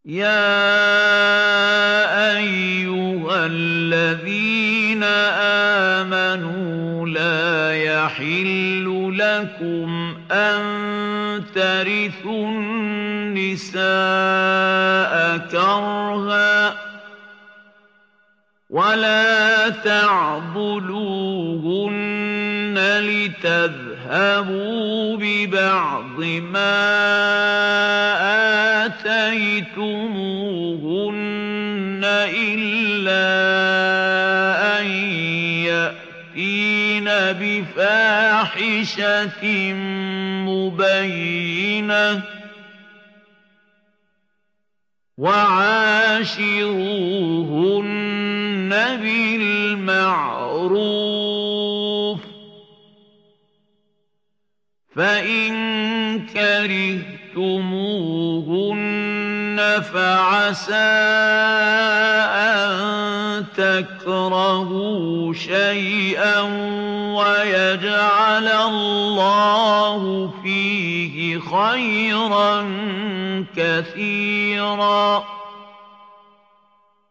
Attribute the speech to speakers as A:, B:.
A: يَا أَيُّهَا الَّذِينَ آمَنُوا لَا يَحِلُّ لَكُمْ أَن تَرِثُوا النِّسَاءَ كَرْهًا وَلَا تَعْضُلُوهُنَّ لِتَذْهَبُوا بِبَعْضِ مَا آتَيْتُمُوهُنَّ إِلَّا أَن يَأْتِينَ بِفَاحِشَةٍ مُّبَيِّنَةٍ ۚ وَعَاشِرُوهُنَّ بِالْمَعْرُوفِ ۚ فَإِن كَرِهْتُمُوهُنَّ فَعَسَىٰ أَن تَكْرَهُوا شَيْئًا وَيَجْعَلَ اللَّهُ فِيهِ خَيْرًا كَثِيرًا